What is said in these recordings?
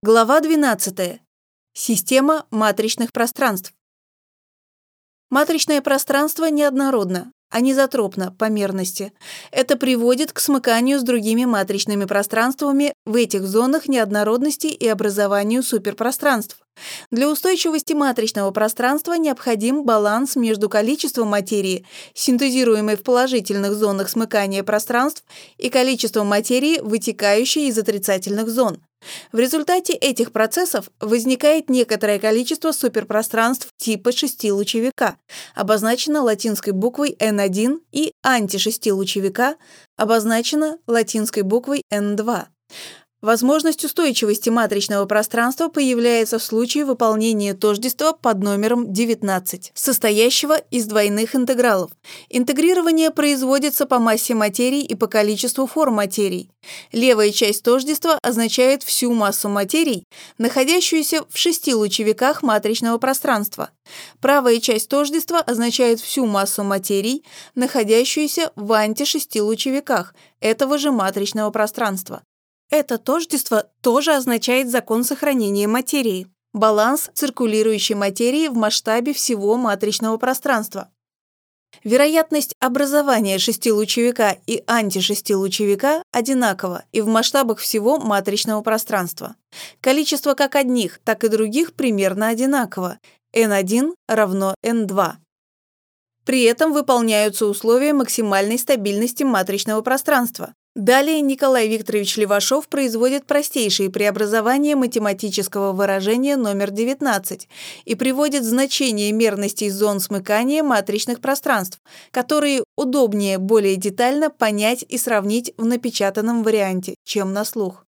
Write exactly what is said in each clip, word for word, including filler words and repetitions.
Глава двенадцатая. Система матричных пространств. Матричное пространство неоднородно, анизотропно по мерности. Это приводит к смыканию с другими матричными пространствами в этих зонах неоднородности и образованию суперпространств. Для устойчивости матричного пространства необходим баланс между количеством материи, синтезируемой в положительных зонах смыкания пространств, и количеством материи, вытекающей из отрицательных зон. В результате этих процессов возникает некоторое количество суперпространств типа шестилучевика, обозначено латинской буквой эн один, и антишестилучевика, обозначено латинской буквой эн два. Возможность устойчивости матричного пространства появляется в случае выполнения тождества под номером девятнадцать, состоящего из двойных интегралов. Интегрирование производится по массе материи и по количеству форм материй. Левая часть тождества означает всю массу материй, находящуюся в шести лучевиках матричного пространства. Правая часть тождества означает всю массу материй, находящуюся в антишестилучевиках этого же матричного пространства. Это тождество тоже означает закон сохранения материи, баланс циркулирующей материи в масштабе всего матричного пространства. Вероятность образования шестилучевика и антишестилучевика одинакова и в масштабах всего матричного пространства. Количество как одних, так и других примерно одинаково. эн один равно эн два. При этом выполняются условия максимальной стабильности матричного пространства. Далее Николай Викторович Левашов производит простейшие преобразования математического выражения номер девятнадцать и приводит значение мерностей зон смыкания матричных пространств, которые удобнее более детально понять и сравнить в напечатанном варианте, чем на слух.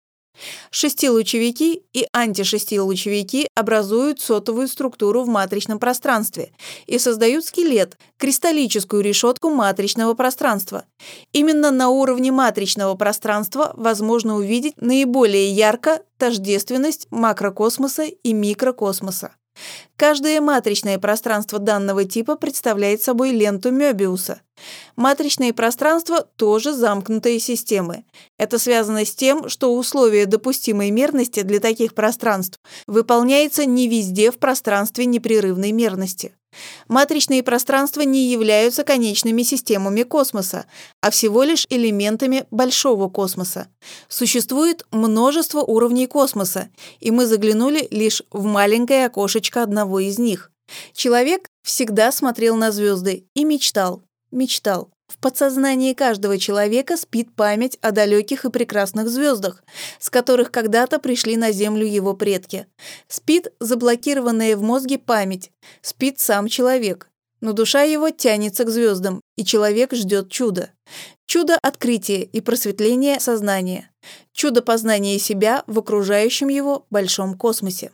Шестилучевики и антишестилучевики образуют сотовую структуру в матричном пространстве и создают скелет, кристаллическую решетку матричного пространства. Именно на уровне матричного пространства возможно увидеть наиболее ярко тождественность макрокосмоса и микрокосмоса. Каждое матричное пространство данного типа представляет собой ленту Мёбиуса. Матричные пространства тоже замкнутые системы. Это связано с тем, что условие допустимой мерности для таких пространств выполняется не везде в пространстве непрерывной мерности. Матричные пространства не являются конечными системами космоса, а всего лишь элементами большого космоса. Существует множество уровней космоса, и мы заглянули лишь в маленькое окошечко одного из них. Человек всегда смотрел на звезды и мечтал, мечтал. В подсознании каждого человека спит память о далеких и прекрасных звездах, с которых когда-то пришли на Землю его предки. Спит заблокированная в мозге память, спит сам человек. Но душа его тянется к звездам, и человек ждет чуда. Чудо открытия и просветления сознания. Чудо познания себя в окружающем его большом космосе.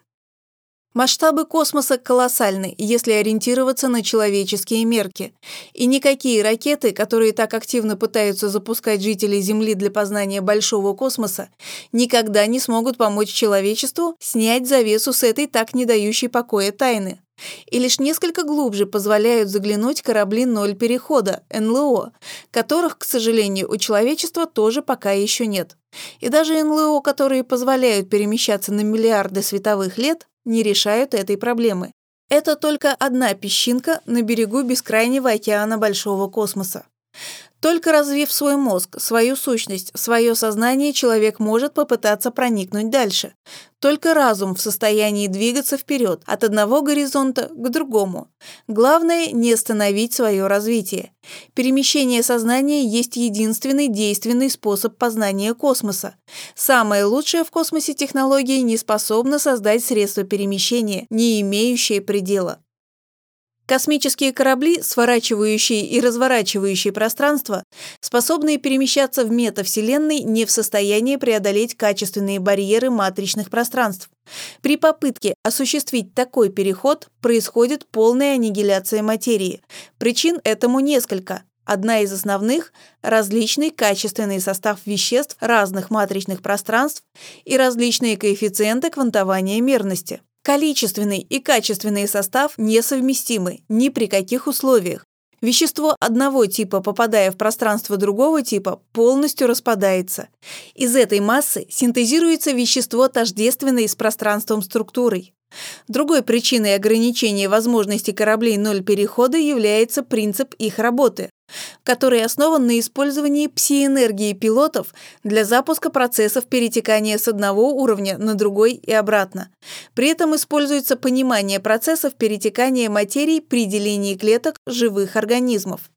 Масштабы космоса колоссальны, если ориентироваться на человеческие мерки. И никакие ракеты, которые так активно пытаются запускать жителей Земли для познания большого космоса, никогда не смогут помочь человечеству снять завесу с этой так не дающей покоя тайны. И лишь несколько глубже позволяют заглянуть корабли ноль перехода, эн эл о, которых, к сожалению, у человечества тоже пока еще нет. И даже эн эл о, которые позволяют перемещаться на миллиарды световых лет, не решают этой проблемы. Это только одна песчинка на берегу бескрайнего океана большого космоса. Только развив свой мозг, свою сущность, свое сознание, человек может попытаться проникнуть дальше. Только разум в состоянии двигаться вперед, от одного горизонта к другому. Главное – не остановить свое развитие. Перемещение сознания есть единственный действенный способ познания космоса. Самая лучшая в космосе технология не способна создать средства перемещения, не имеющие предела. Космические корабли, сворачивающие и разворачивающие пространство, способные перемещаться в метавселенной, не в состоянии преодолеть качественные барьеры матричных пространств. При попытке осуществить такой переход происходит полная аннигиляция материи. Причин этому несколько. Одна из основных – различный качественный состав веществ разных матричных пространств и различные коэффициенты квантования мерности. Количественный и качественный состав несовместимы ни при каких условиях. Вещество одного типа, попадая в пространство другого типа, полностью распадается. Из этой массы синтезируется вещество, тождественное с пространством структурой. Другой причиной ограничения возможностей кораблей ноль перехода является принцип их работы, который основан на использовании пси-энергии пилотов для запуска процессов перетекания с одного уровня на другой и обратно. При этом используется понимание процессов перетекания материи при делении клеток живых организмов.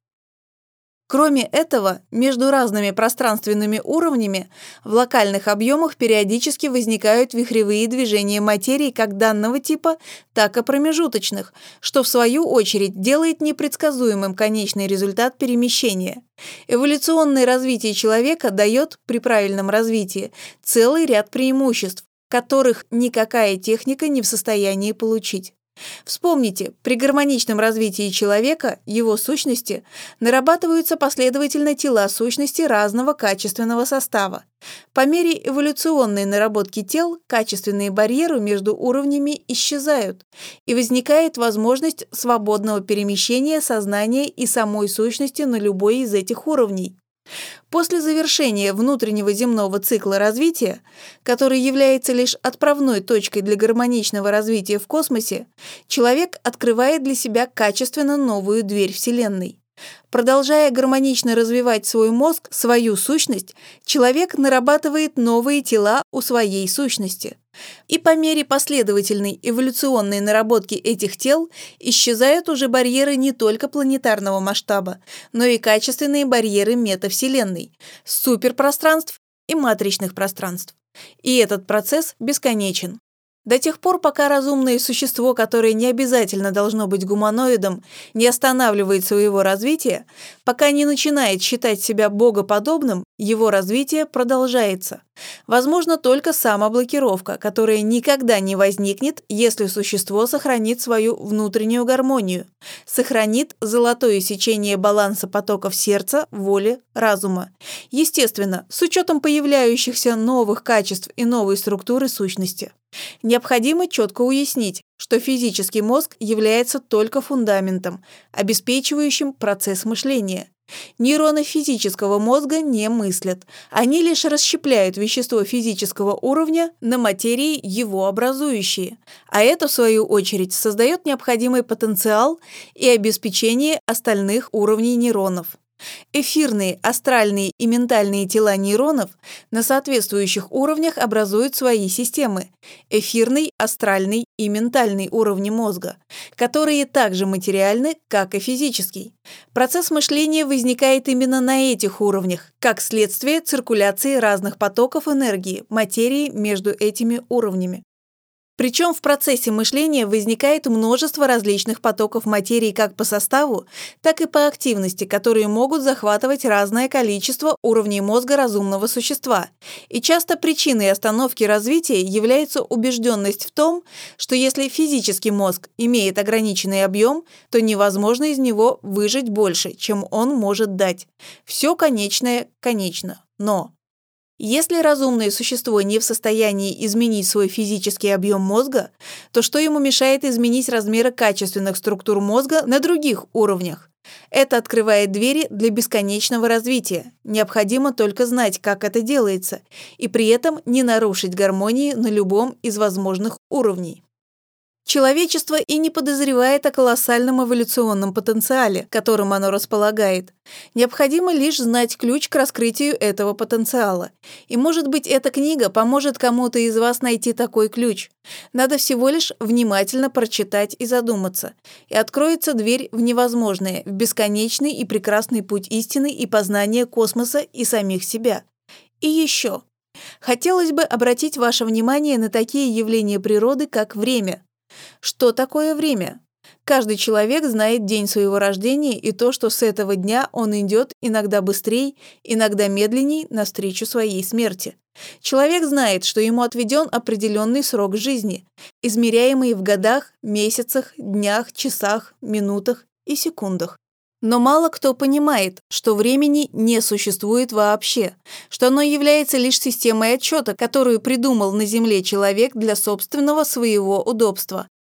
Кроме этого, между разными пространственными уровнями в локальных объемах периодически возникают вихревые движения материи как данного типа, так и промежуточных, что в свою очередь делает непредсказуемым конечный результат перемещения. Эволюционное развитие человека дает, при правильном развитии, целый ряд преимуществ, которых никакая техника не в состоянии получить. Вспомните, при гармоничном развитии человека, его сущности, нарабатываются последовательно тела сущности разного качественного состава. По мере эволюционной наработки тел качественные барьеры между уровнями исчезают, и возникает возможность свободного перемещения сознания и самой сущности на любой из этих уровней. После завершения внутреннего земного цикла развития, который является лишь отправной точкой для гармоничного развития в космосе, человек открывает для себя качественно новую дверь Вселенной. Продолжая гармонично развивать свой мозг, свою сущность, человек нарабатывает новые тела у своей сущности. И по мере последовательной эволюционной наработки этих тел исчезают уже барьеры не только планетарного масштаба, но и качественные барьеры метавселенной, суперпространств и матричных пространств. И этот процесс бесконечен. До тех пор, пока разумное существо, которое не обязательно должно быть гуманоидом, не останавливает своего развития, пока не начинает считать себя богоподобным, его развитие продолжается. Возможно только самоблокировка, которая никогда не возникнет, если существо сохранит свою внутреннюю гармонию, сохранит золотое сечение баланса потоков сердца, воли, разума. Естественно, с учетом появляющихся новых качеств и новой структуры сущности. Необходимо четко уяснить, что физический мозг является только фундаментом, обеспечивающим процесс мышления. Нейроны физического мозга не мыслят, они лишь расщепляют вещество физического уровня на материи, его образующие, а это, в свою очередь, создает необходимый потенциал и обеспечение остальных уровней нейронов. Эфирные, астральные и ментальные тела нейронов на соответствующих уровнях образуют свои системы – эфирный, астральный и ментальный уровни мозга, которые также материальны, как и физический. Процесс мышления возникает именно на этих уровнях, как следствие циркуляции разных потоков энергии, материи между этими уровнями. Причем в процессе мышления возникает множество различных потоков материи как по составу, так и по активности, которые могут захватывать разное количество уровней мозга разумного существа. И часто причиной остановки развития является убежденность в том, что если физический мозг имеет ограниченный объем, то невозможно из него выжать больше, чем он может дать. Все конечное конечно. Но если разумное существо не в состоянии изменить свой физический объем мозга, то что ему мешает изменить размеры качественных структур мозга на других уровнях? Это открывает двери для бесконечного развития. Необходимо только знать, как это делается, и при этом не нарушить гармонии на любом из возможных уровней. Человечество и не подозревает о колоссальном эволюционном потенциале, которым оно располагает. Необходимо лишь знать ключ к раскрытию этого потенциала. И, может быть, эта книга поможет кому-то из вас найти такой ключ. Надо всего лишь внимательно прочитать и задуматься. И откроется дверь в невозможное, в бесконечный и прекрасный путь истины и познания космоса и самих себя. И еще. Хотелось бы обратить ваше внимание на такие явления природы, как время. Что такое время? Каждый человек знает день своего рождения и то, что с этого дня он идет иногда быстрее, иногда медленней навстречу своей смерти. Человек знает, что ему отведен определенный срок жизни, измеряемый в годах, месяцах, днях, часах, минутах и секундах. Но мало кто понимает, что времени не существует вообще, что оно является лишь системой отсчета, которую придумал на Земле человек для собственного своего удобства.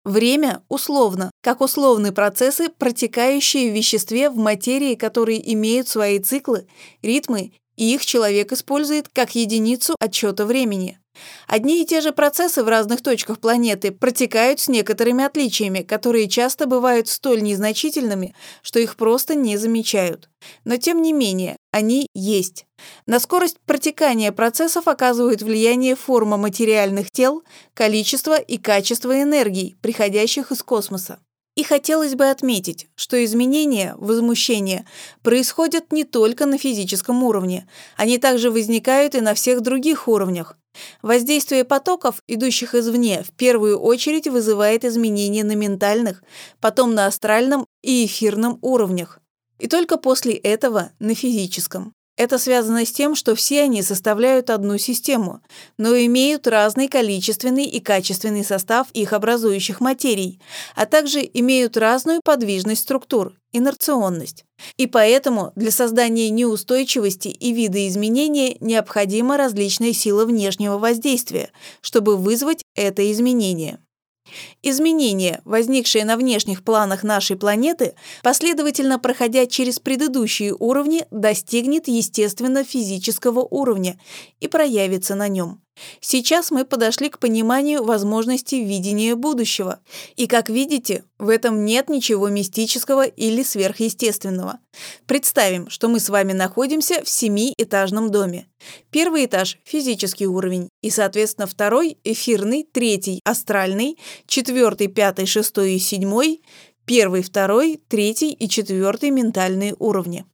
Время условно, как условные процессы, протекающие в веществе в материи, которые имеют свои циклы, ритмы, и их человек использует как единицу отсчета времени. Одни и те же процессы в разных точках планеты протекают с некоторыми отличиями, которые часто бывают столь незначительными, что их просто не замечают. Но тем не менее, они есть. На скорость протекания процессов оказывает влияние форма материальных тел, количество и качество энергий, приходящих из космоса. И хотелось бы отметить, что изменения, возмущения происходят не только на физическом уровне, они также возникают и на всех других уровнях. Воздействие потоков, идущих извне, в первую очередь вызывает изменения на ментальных, потом на астральном и эфирном уровнях, и только после этого на физическом. Это связано с тем, что все они составляют одну систему, но имеют разный количественный и качественный состав их образующих материй, а также имеют разную подвижность структур, инерционность. И поэтому для создания неустойчивости и видоизменения необходима различная сила внешнего воздействия, чтобы вызвать это изменение. Изменения, возникшие на внешних планах нашей планеты, последовательно проходя через предыдущие уровни, достигнет естественно-физического уровня и проявится на нем. Сейчас мы подошли к пониманию возможности видения будущего. И, как видите, в этом нет ничего мистического или сверхъестественного. Представим, что мы с вами находимся в семиэтажном доме. Первый этаж – физический уровень, и, соответственно, второй – эфирный, третий – астральный, четвертый, пятый, шестой и седьмой – первый, второй, третий и четвертый – ментальные уровни.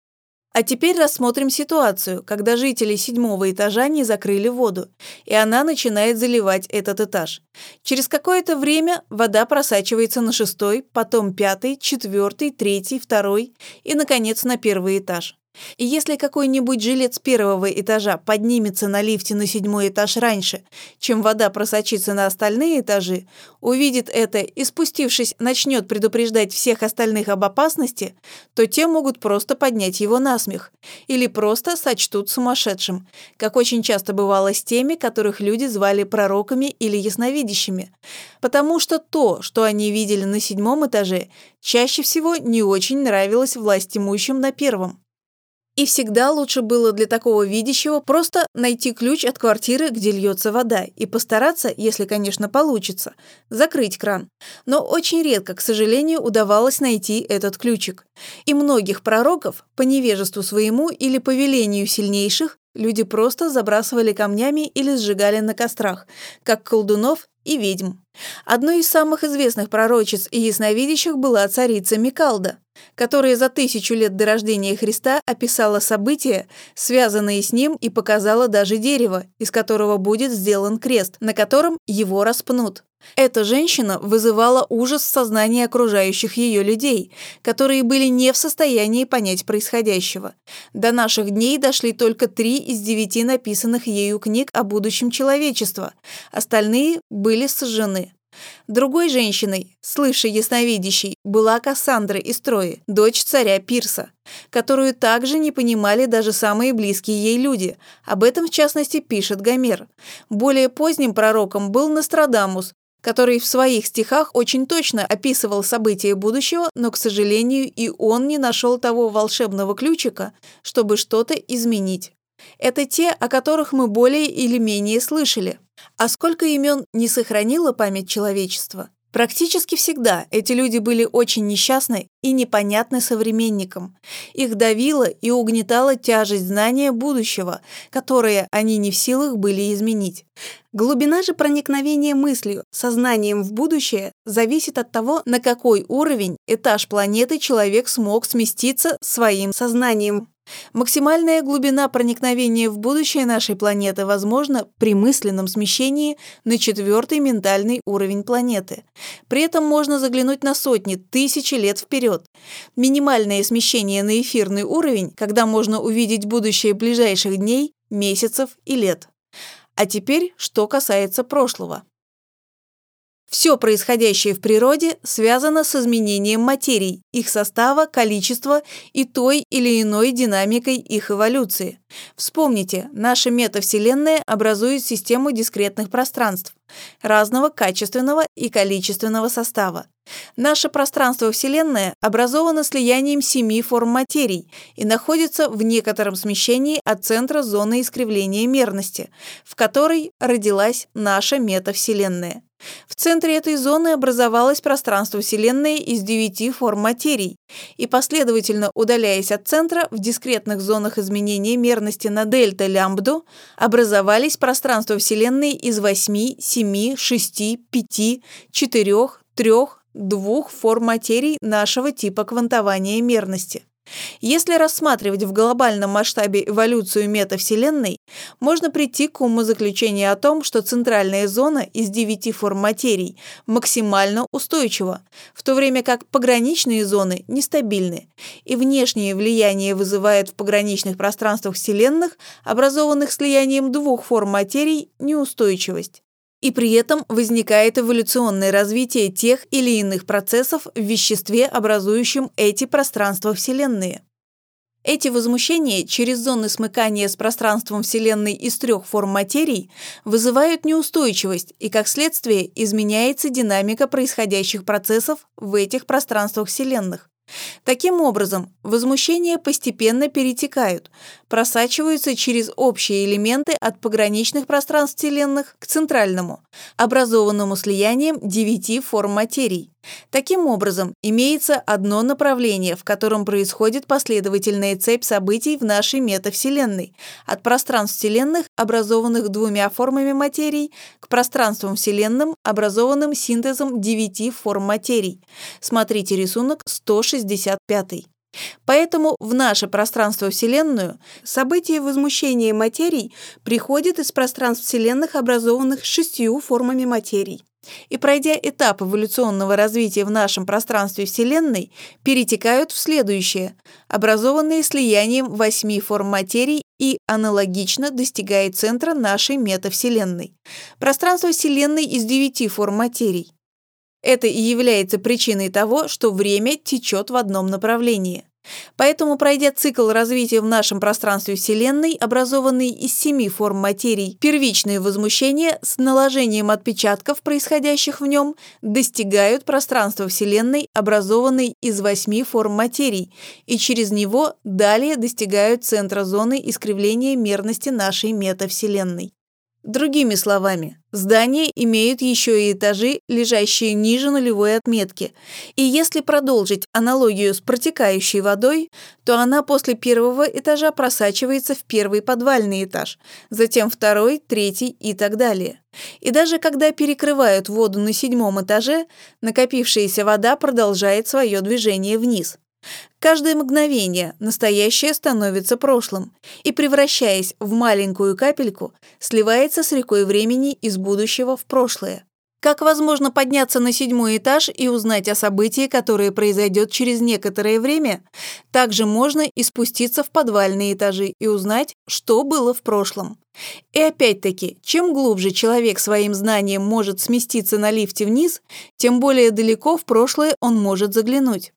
А теперь рассмотрим ситуацию, когда жители седьмого этажа не закрыли воду, и она начинает заливать этот этаж. Через какое-то время вода просачивается на шестой, потом пятый, четвертый, третий, второй и, наконец, на первый этаж. И если какой-нибудь жилец первого этажа поднимется на лифте на седьмой этаж раньше, чем вода просочится на остальные этажи, увидит это и, спустившись, начнет предупреждать всех остальных об опасности, то те могут просто поднять его на смех или просто сочтут сумасшедшим, как очень часто бывало с теми, которых люди звали пророками или ясновидящими, потому что то, что они видели на седьмом этаже, чаще всего не очень нравилось властимущим на первом. И всегда лучше было для такого видящего просто найти ключ от квартиры, где льется вода, и постараться, если, конечно, получится, закрыть кран. Но очень редко, к сожалению, удавалось найти этот ключик. И многих пророков, по невежеству своему или по велению сильнейших, люди просто забрасывали камнями или сжигали на кострах, как колдунов и ведьм. Одной из самых известных пророчиц и ясновидящих была царица Микалда, которая за тысячу лет до рождения Христа описала события, связанные с ним, и показала даже дерево, из которого будет сделан крест, на котором его распнут. Эта женщина вызывала ужас в сознании окружающих ее людей, которые были не в состоянии понять происходящего. До наших дней дошли только три из девяти написанных ею книг о будущем человечества, остальные были сожжены. Другой женщиной, слывшей ясновидящей, была Кассандра из Трои, дочь царя Пирса, которую также не понимали даже самые близкие ей люди. Об этом, в частности, пишет Гомер. Более поздним пророком был Нострадамус, который в своих стихах очень точно описывал события будущего, но, к сожалению, и он не нашел того волшебного ключика, чтобы что-то изменить. Это те, о которых мы более или менее слышали. А сколько имен не сохранила память человечества? Практически всегда эти люди были очень несчастны и непонятны современникам. Их давила и угнетала тяжесть знания будущего, которое они не в силах были изменить. Глубина же проникновения мыслью, сознанием в будущее зависит от того, на какой уровень, этаж планеты человек смог сместиться своим сознанием. Максимальная глубина проникновения в будущее нашей планеты возможна при мысленном смещении на четвертый ментальный уровень планеты. При этом можно заглянуть на сотни, тысячи лет вперед. Минимальное смещение на эфирный уровень, когда можно увидеть будущее ближайших дней, месяцев и лет. А теперь, что касается прошлого. Все происходящее в природе связано с изменением материй, их состава, количества и той или иной динамикой их эволюции. Вспомните, наша метавселенная образует систему дискретных пространств разного качественного и количественного состава. Наше пространство-вселенная образовано слиянием семи форм материй и находится в некотором смещении от центра зоны искривления мерности, в которой родилась наша метавселенная. В центре этой зоны образовалось пространство Вселенной из девяти форм материй, и, последовательно удаляясь от центра, в дискретных зонах изменения мерности на дельта-лямбду образовались пространства Вселенной из восьми, семи, шести, пяти, четырех, трех, двух форм материй нашего типа квантования мерности. Если рассматривать в глобальном масштабе эволюцию метавселенной, можно прийти к умозаключению о том, что центральная зона из девяти форм материй максимально устойчива, в то время как пограничные зоны нестабильны, и внешнее влияние вызывает в пограничных пространствах вселенных, образованных слиянием двух форм материй, неустойчивость. И при этом возникает эволюционное развитие тех или иных процессов в веществе, образующем эти пространства Вселенной. Эти возмущения через зоны смыкания с пространством Вселенной из трех форм материй вызывают неустойчивость, и, как следствие, изменяется динамика происходящих процессов в этих пространствах Вселенных. Таким образом, возмущения постепенно перетекают, просачиваются через общие элементы от пограничных пространств Вселенных к центральному, образованному слиянием девяти форм материй. Таким образом, имеется одно направление, в котором происходит последовательная цепь событий в нашей метавселенной, от пространств Вселенных, образованных двумя формами материй, к пространствам Вселенным, образованным синтезом девяти форм материй. Смотрите рисунок сто шестьдесят пять. Поэтому в наше пространство-вселенную события возмущения материй приходят из пространств Вселенных, образованных шестью формами материй. И, пройдя этап эволюционного развития в нашем пространстве Вселенной, перетекают в следующее, образованные слиянием восьми форм материй и аналогично достигает центра нашей метавселенной. Пространство Вселенной из девяти форм материй. Это и является причиной того, что время течет в одном направлении. Поэтому, пройдя цикл развития в нашем пространстве Вселенной, образованный из семи форм материй, первичные возмущения с наложением отпечатков, происходящих в нем, достигают пространства Вселенной, образованной из восьми форм материй, и через него далее достигают центра зоны искривления мерности нашей метавселенной. Другими словами, здания имеют еще и этажи, лежащие ниже нулевой отметки, и если продолжить аналогию с протекающей водой, то она после первого этажа просачивается в первый подвальный этаж, затем второй, третий и так далее. И даже когда перекрывают воду на седьмом этаже, накопившаяся вода продолжает свое движение вниз. Каждое мгновение настоящее становится прошлым и, превращаясь в маленькую капельку, сливается с рекой времени из будущего в прошлое. Как возможно подняться на седьмой этаж и узнать о событии, которое произойдет через некоторое время, также можно и спуститься в подвальные этажи и узнать, что было в прошлом. И опять-таки, чем глубже человек своим знанием может сместиться на лифте вниз, тем более далеко в прошлое он может заглянуть.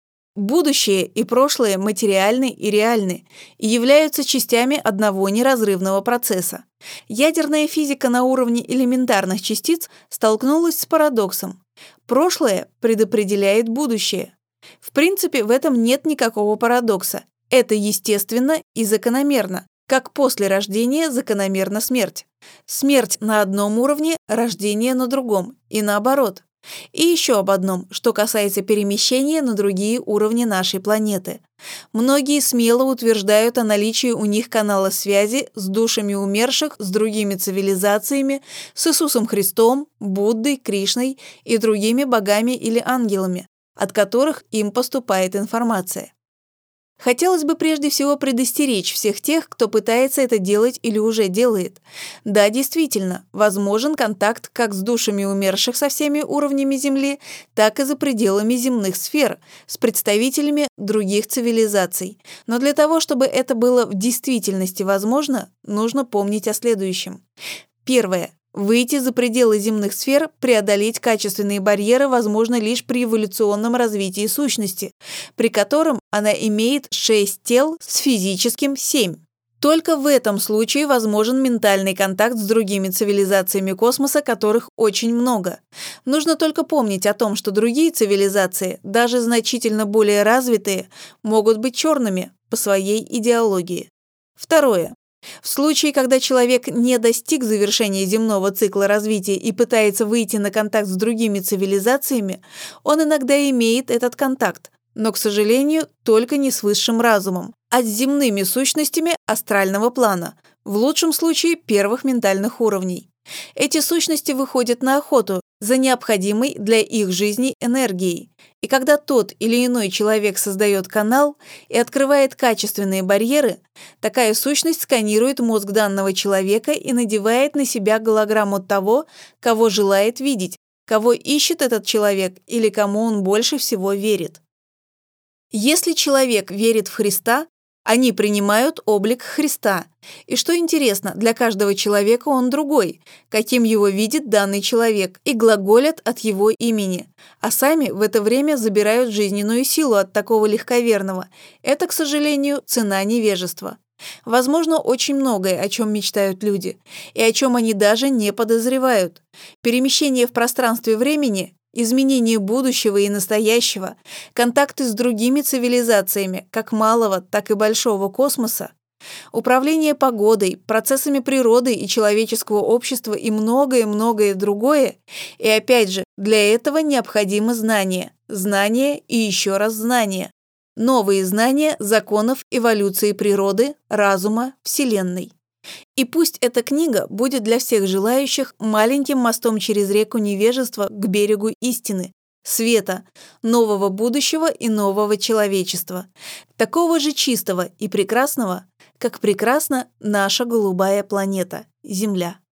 Будущее и прошлое материальны и реальны и являются частями одного неразрывного процесса. Ядерная физика на уровне элементарных частиц столкнулась с парадоксом. Прошлое предопределяет будущее. В принципе, в этом нет никакого парадокса. Это естественно и закономерно, как после рождения закономерна смерть. Смерть на одном уровне, рождение на другом, и наоборот. И еще об одном, что касается перемещения на другие уровни нашей планеты. Многие смело утверждают о наличии у них канала связи с душами умерших, с другими цивилизациями, с Иисусом Христом, Буддой, Кришной и другими богами или ангелами, от которых им поступает информация. Хотелось бы прежде всего предостеречь всех тех, кто пытается это делать или уже делает. Да, действительно, возможен контакт как с душами умерших со всеми уровнями Земли, так и за пределами земных сфер, с представителями других цивилизаций. Но для того, чтобы это было в действительности возможно, нужно помнить о следующем. Первое. Выйти за пределы земных сфер, преодолеть качественные барьеры возможно лишь при эволюционном развитии сущности, при котором она имеет шесть тел с физическим семь. Только в этом случае возможен ментальный контакт с другими цивилизациями космоса, которых очень много. Нужно только помнить о том, что другие цивилизации, даже значительно более развитые, могут быть черными по своей идеологии. Второе. В случае, когда человек не достиг завершения земного цикла развития и пытается выйти на контакт с другими цивилизациями, он иногда имеет этот контакт, но, к сожалению, только не с высшим разумом, а с земными сущностями астрального плана, в лучшем случае первых ментальных уровней. Эти сущности выходят на охоту за необходимой для их жизни энергией. И когда тот или иной человек создает канал и открывает качественные барьеры, такая сущность сканирует мозг данного человека и надевает на себя голограмму того, кого желает видеть, кого ищет этот человек или кому он больше всего верит. Если человек верит в Христа, они принимают облик Христа. И что интересно, для каждого человека он другой, каким его видит данный человек, и глаголят от его имени, а сами в это время забирают жизненную силу от такого легковерного. Это, к сожалению, цена невежества. Возможно, очень многое, о чем мечтают люди, и о чем они даже не подозревают. Перемещение в пространстве времени, изменение будущего и настоящего, контакты с другими цивилизациями, как малого, так и большого космоса, управление погодой, процессами природы и человеческого общества и многое-многое другое. И опять же, для этого необходимо знание, знание и еще раз знание. Новые знания законов эволюции природы, разума, Вселенной. И пусть эта книга будет для всех желающих маленьким мостом через реку невежества к берегу истины, света, нового будущего и нового человечества, такого же чистого и прекрасного, как прекрасна наша голубая планета, Земля.